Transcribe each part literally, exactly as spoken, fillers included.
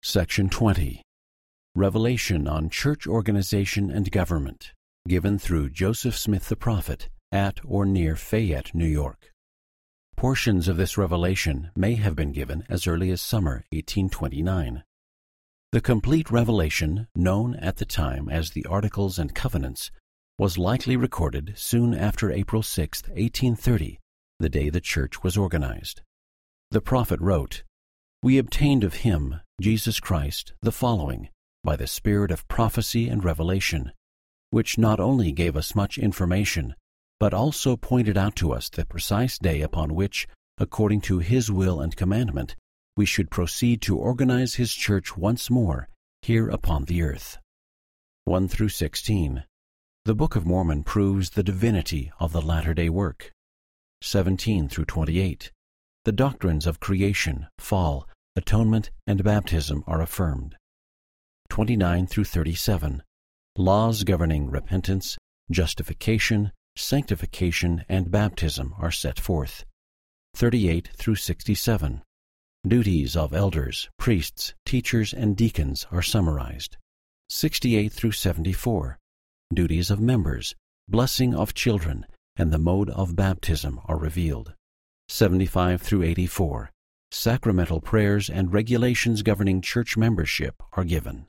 Section twenty. Revelation on Church Organization and Government, given through Joseph Smith the Prophet at or near Fayette, New York. Portions of this revelation may have been given as early as summer eighteen twenty-nine. The complete revelation, known at the time as the Articles and Covenants, was likely recorded soon after April sixth, eighteen thirty, the day the church was organized. The prophet wrote, "We obtained of him, Jesus Christ, the following, by the spirit of prophecy and revelation, which not only gave us much information, but also pointed out to us the precise day upon which, according to his will and commandment, we should proceed to organize his church once more here upon the earth." one through sixteen. The Book of Mormon proves the divinity of the latter-day work. seventeen through twenty-eight. The doctrines of creation, fall, atonement, and baptism are affirmed. twenty-nine through thirty-seven. Laws governing repentance, justification, sanctification, and baptism are set forth. thirty-eight through sixty-seven. Duties of elders, priests, teachers, and deacons are summarized. sixty-eight through seventy-four. Duties of members, blessing of children, and the mode of baptism are revealed. seventy-five through eighty-four. Sacramental prayers and regulations governing church membership are given.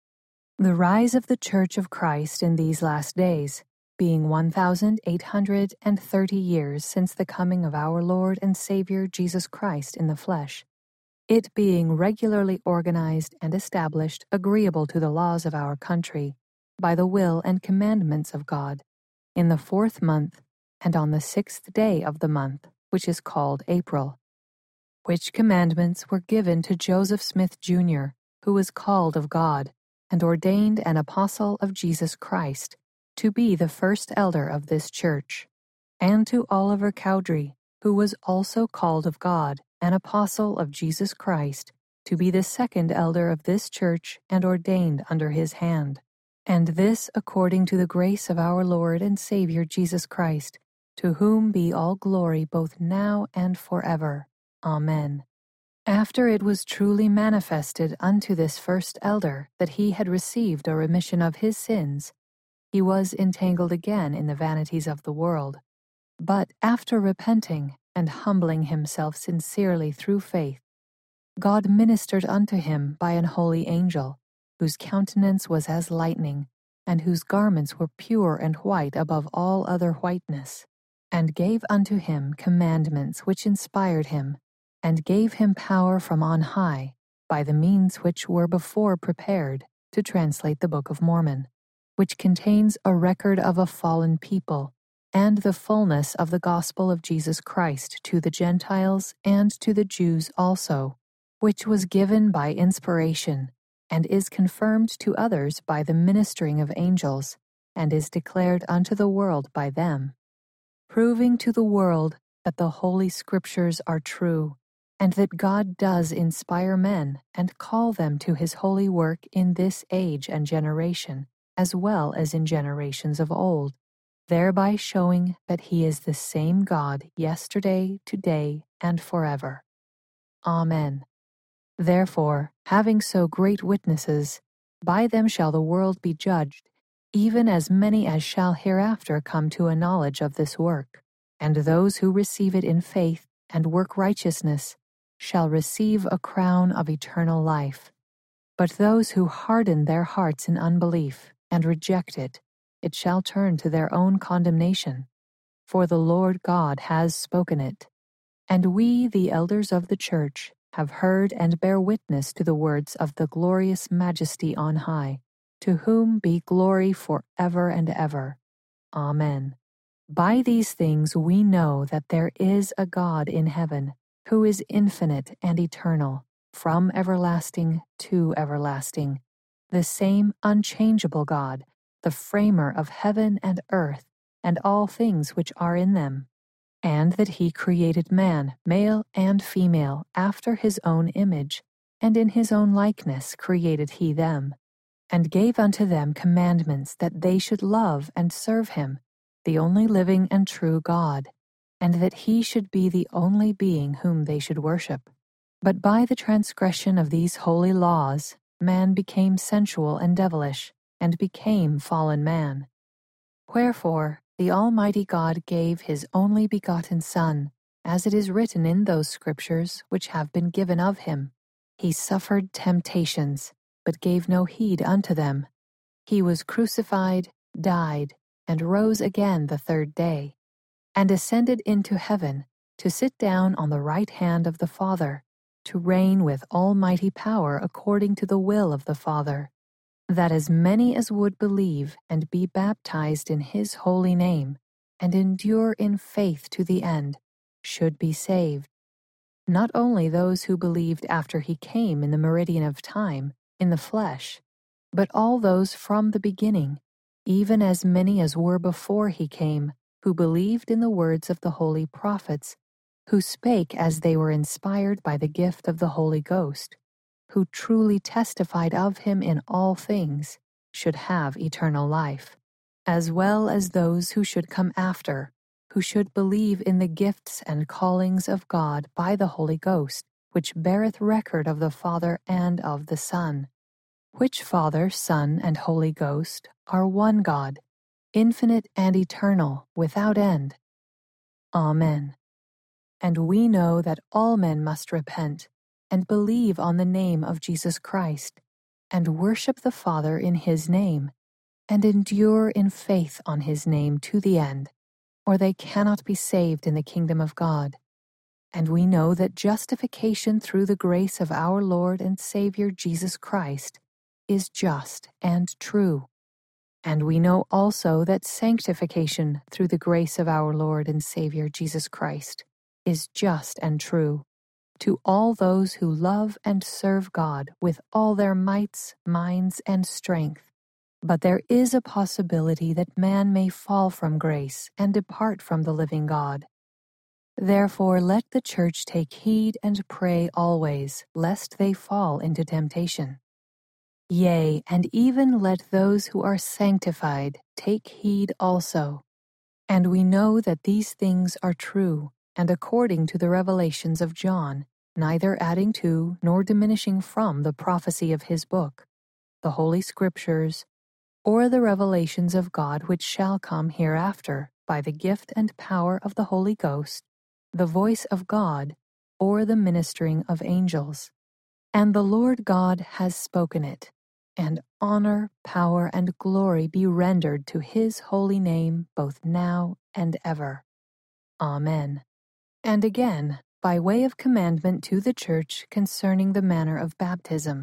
The rise of the Church of Christ in these last days, being one thousand eight hundred thirty years since the coming of our Lord and Savior Jesus Christ in the flesh, it being regularly organized and established agreeable to the laws of our country, by the will and commandments of God, in the fourth month, and on the sixth day of the month, which is called April, which commandments were given to Joseph Smith, Junior, who was called of God, and ordained an apostle of Jesus Christ, to be the first elder of this church, and to Oliver Cowdery, who was also called of God, an apostle of Jesus Christ, to be the second elder of this church and ordained under his hand. And this according to the grace of our Lord and Savior Jesus Christ, to whom be all glory both now and forever. Amen. After it was truly manifested unto this first elder that he had received a remission of his sins, he was entangled again in the vanities of the world. But after repenting and humbling himself sincerely through faith, God ministered unto him by an holy angel, whose countenance was as lightning, and whose garments were pure and white above all other whiteness, and gave unto him commandments which inspired him, and gave him power from on high, by the means which were before prepared, to translate the Book of Mormon, which contains a record of a fallen people, and the fullness of the gospel of Jesus Christ to the Gentiles and to the Jews also, which was given by inspiration, and is confirmed to others by the ministering of angels, and is declared unto the world by them, proving to the world that the Holy Scriptures are true, and that God does inspire men and call them to his holy work in this age and generation, as well as in generations of old, thereby showing that he is the same God yesterday, today, and forever. Amen. Therefore, having so great witnesses, by them shall the world be judged, even as many as shall hereafter come to a knowledge of this work. And those who receive it in faith and work righteousness shall receive a crown of eternal life. But those who harden their hearts in unbelief and reject it, it shall turn to their own condemnation. For the Lord God has spoken it. And we, the elders of the church, have heard and bear witness to the words of the glorious Majesty on high, to whom be glory for ever and ever. Amen. By these things we know that there is a God in heaven, who is infinite and eternal, from everlasting to everlasting, the same unchangeable God, the framer of heaven and earth, and all things which are in them, and that he created man, male and female, after his own image, and in his own likeness created he them, and gave unto them commandments that they should love and serve him, the only living and true God, and that he should be the only being whom they should worship. But by the transgression of these holy laws, man became sensual and devilish, and became fallen man. Wherefore the Almighty God gave his only begotten Son, as it is written in those scriptures which have been given of him. He suffered temptations, but gave no heed unto them. He was crucified, died, and rose again the third day, and ascended into heaven, to sit down on the right hand of the Father, to reign with almighty power according to the will of the Father, that as many as would believe and be baptized in his holy name, and endure in faith to the end, should be saved. Not only those who believed after he came in the meridian of time, in the flesh, but all those from the beginning, even as many as were before he came, who believed in the words of the holy prophets, who spake as they were inspired by the gift of the Holy Ghost, who truly testified of him in all things, should have eternal life, as well as those who should come after, who should believe in the gifts and callings of God by the Holy Ghost, which beareth record of the Father and of the Son, which Father, Son, and Holy Ghost are one God, infinite and eternal, without end. Amen. And we know that all men must repent, and believe on the name of Jesus Christ, and worship the Father in his name, and endure in faith on his name to the end, or they cannot be saved in the kingdom of God. And we know that justification through the grace of our Lord and Savior Jesus Christ is just and true. And we know also that sanctification through the grace of our Lord and Savior Jesus Christ is just and true, to all those who love and serve God with all their mights, minds, and strength. But there is a possibility that man may fall from grace and depart from the living God. Therefore let the church take heed and pray always, lest they fall into temptation. Yea, and even let those who are sanctified take heed also. And we know that these things are true, and according to the revelations of John, neither adding to nor diminishing from the prophecy of his book, the Holy Scriptures, or the revelations of God which shall come hereafter by the gift and power of the Holy Ghost, the voice of God, or the ministering of angels. And the Lord God has spoken it, and honor, power, and glory be rendered to his holy name both now and ever. Amen. And again, by way of commandment to the church concerning the manner of baptism.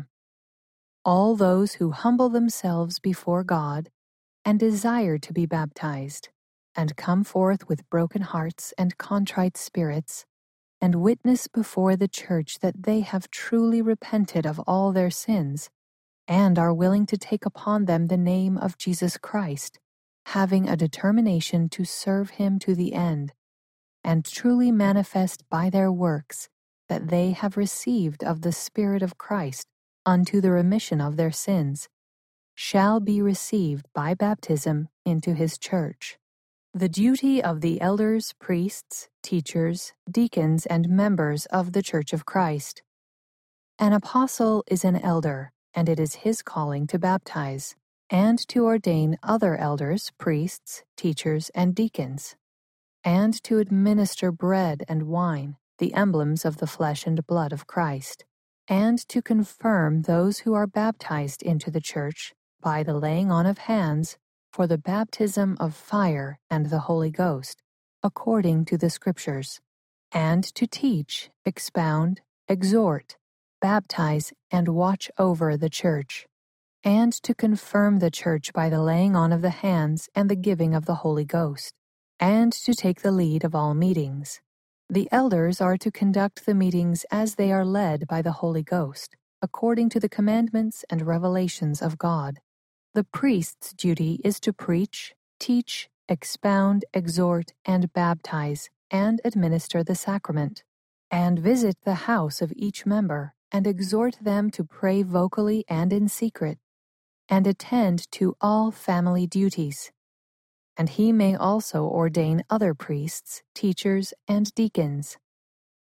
All those who humble themselves before God and desire to be baptized, and come forth with broken hearts and contrite spirits, and witness before the church that they have truly repented of all their sins, and are willing to take upon them the name of Jesus Christ, having a determination to serve him to the end, and truly manifest by their works that they have received of the Spirit of Christ unto the remission of their sins, shall be received by baptism into his church. The duty of the elders, priests, teachers, deacons, and members of the Church of Christ. An apostle is an elder, and it is his calling to baptize, and to ordain other elders, priests, teachers, and deacons, and to administer bread and wine, the emblems of the flesh and blood of Christ, and to confirm those who are baptized into the church by the laying on of hands for the baptism of fire and the Holy Ghost, according to the Scriptures, and to teach, expound, exhort, baptize, and watch over the church, and to confirm the church by the laying on of the hands and the giving of the Holy Ghost, and to take the lead of all meetings. The elders are to conduct the meetings as they are led by the Holy Ghost, according to the commandments and revelations of God. The priest's duty is to preach, teach, expound, exhort, and baptize, and administer the sacrament, and visit the house of each member, and exhort them to pray vocally and in secret, and attend to all family duties. And he may also ordain other priests, teachers, and deacons.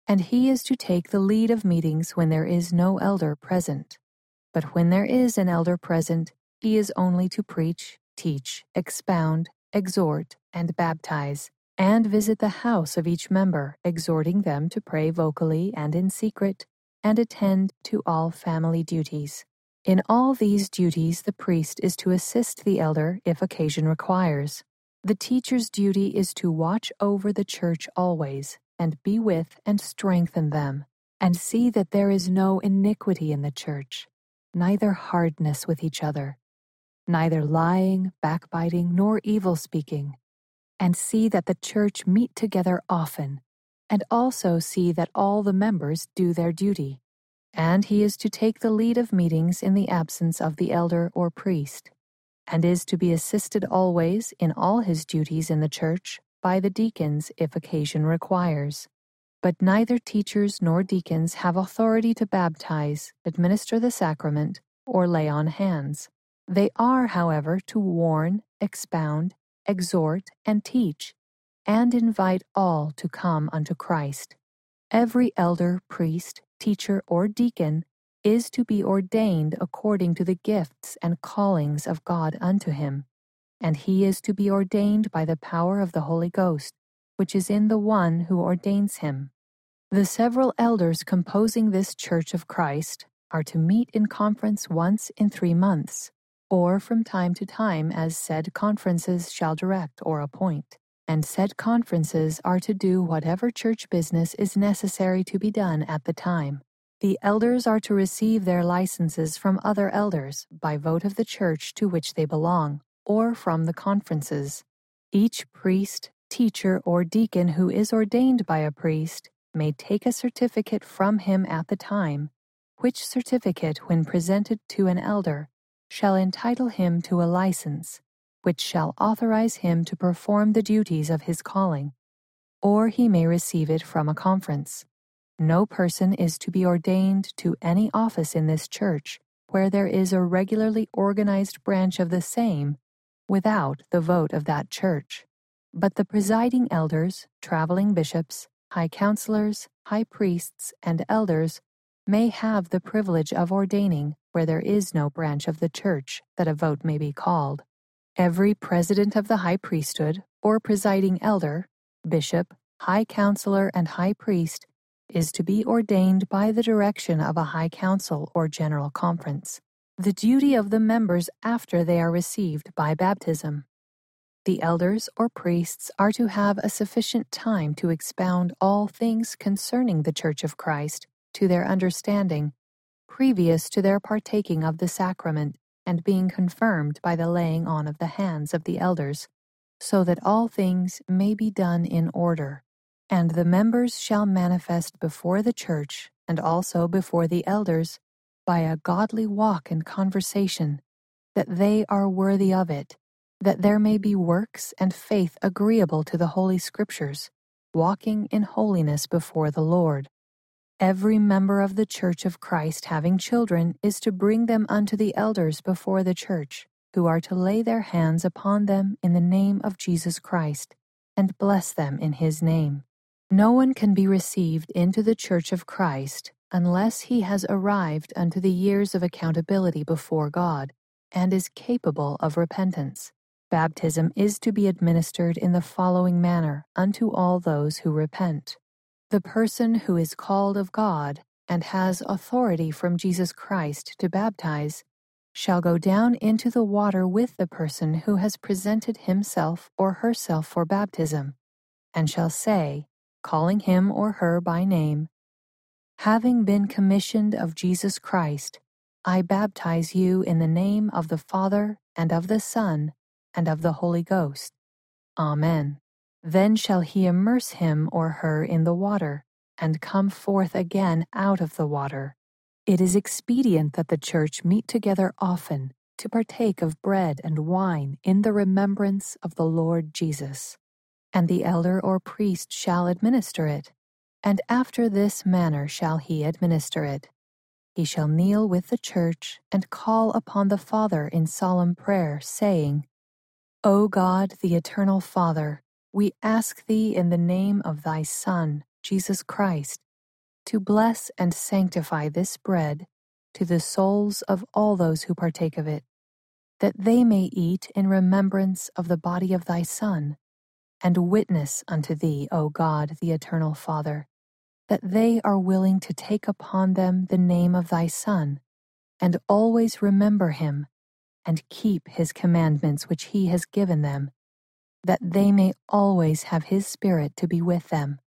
And he is to take the lead of meetings when there is no elder present. But when there is an elder present, he is only to preach, teach, expound, exhort, and baptize, and visit the house of each member, exhorting them to pray vocally and in secret, and attend to all family duties. In all these duties, the priest is to assist the elder if occasion requires. The teacher's duty is to watch over the church always, and be with and strengthen them, and see that there is no iniquity in the church, neither hardness with each other, neither lying, backbiting, nor evil speaking, and see that the church meet together often, and also see that all the members do their duty. And he is to take the lead of meetings in the absence of the elder or priest, and is to be assisted always in all his duties in the church by the deacons if occasion requires. But neither teachers nor deacons have authority to baptize, administer the sacrament, or lay on hands. They are, however, to warn, expound, exhort, and teach, and invite all to come unto Christ. Every elder, priest, teacher, or deacon is to be ordained according to the gifts and callings of God unto him, and he is to be ordained by the power of the Holy Ghost, which is in the one who ordains him. The several elders composing this Church of Christ are to meet in conference once in three months, or from time to time as said conferences shall direct or appoint. And said conferences are to do whatever church business is necessary to be done at the time. The elders are to receive their licenses from other elders by vote of the church to which they belong, or from the conferences. Each priest, teacher, or deacon who is ordained by a priest may take a certificate from him at the time, which certificate, when presented to an elder, shall entitle him to a license, which shall authorize him to perform the duties of his calling, or he may receive it from a conference. No person is to be ordained to any office in this church where there is a regularly organized branch of the same without the vote of that church. But the presiding elders, traveling bishops, high counselors, high priests, and elders may have the privilege of ordaining where there is no branch of the church that a vote may be called. Every president of the high priesthood, or presiding elder, bishop, high counselor, and high priest is to be ordained by the direction of a high council or general conference. The duty of the members after they are received by baptism. The elders or priests are to have a sufficient time to expound all things concerning the Church of Christ to their understanding, previous to their partaking of the sacrament and being confirmed by the laying on of the hands of the elders, so that all things may be done in order. And the members shall manifest before the church, and also before the elders, by a godly walk and conversation, that they are worthy of it, that there may be works and faith agreeable to the Holy Scriptures, walking in holiness before the Lord. Every member of the Church of Christ having children is to bring them unto the elders before the church, who are to lay their hands upon them in the name of Jesus Christ, and bless them in his name. No one can be received into the Church of Christ unless he has arrived unto the years of accountability before God, and is capable of repentance. Baptism is to be administered in the following manner unto all those who repent. The person who is called of God and has authority from Jesus Christ to baptize shall go down into the water with the person who has presented himself or herself for baptism, and shall say, calling him or her by name, having been commissioned of Jesus Christ, I baptize you in the name of the Father, and of the Son, and of the Holy Ghost. Amen. Then shall he immerse him or her in the water, and come forth again out of the water. It is expedient that the church meet together often, to partake of bread and wine in the remembrance of the Lord Jesus. And the elder or priest shall administer it, and after this manner shall he administer it. He shall kneel with the church, and call upon the Father in solemn prayer, saying, O God, the eternal Father, we ask thee in the name of thy Son, Jesus Christ, to bless and sanctify this bread to the souls of all those who partake of it, that they may eat in remembrance of the body of thy Son, and witness unto thee, O God, the eternal Father, that they are willing to take upon them the name of thy Son, and always remember him, and keep his commandments which he has given them, that they may always have his Spirit to be with them.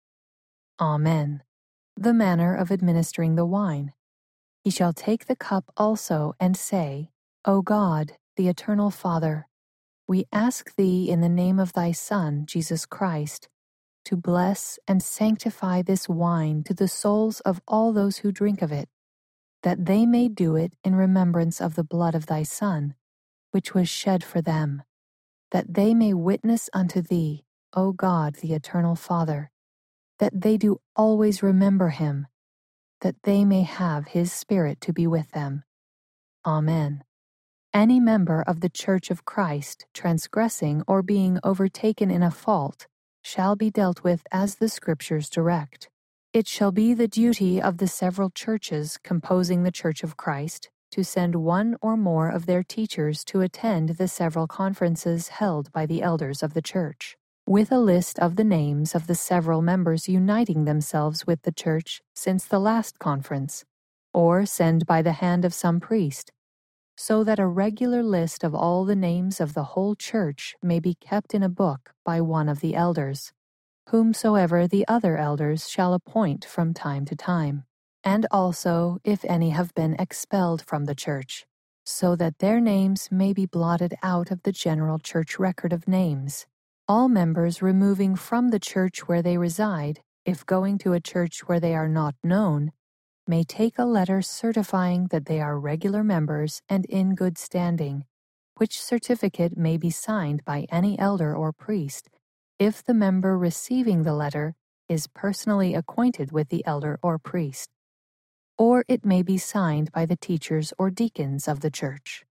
Amen. The manner of administering the wine. He shall take the cup also and say, O God, the eternal Father, we ask thee in the name of thy Son, Jesus Christ, to bless and sanctify this wine to the souls of all those who drink of it, that they may do it in remembrance of the blood of thy Son, which was shed for them, that they may witness unto thee, O God, the eternal Father, that they do always remember him, that they may have his Spirit to be with them. Amen. Any member of the Church of Christ transgressing or being overtaken in a fault shall be dealt with as the Scriptures direct. It shall be the duty of the several churches composing the Church of Christ to send one or more of their teachers to attend the several conferences held by the elders of the church, with a list of the names of the several members uniting themselves with the church since the last conference, or send by the hand of some priest, so that a regular list of all the names of the whole church may be kept in a book by one of the elders, whomsoever the other elders shall appoint from time to time, and also if any have been expelled from the church, so that their names may be blotted out of the general church record of names. All members removing from the church where they reside, if going to a church where they are not known, may take a letter certifying that they are regular members and in good standing, which certificate may be signed by any elder or priest, if the member receiving the letter is personally acquainted with the elder or priest. Or it may be signed by the teachers or deacons of the church.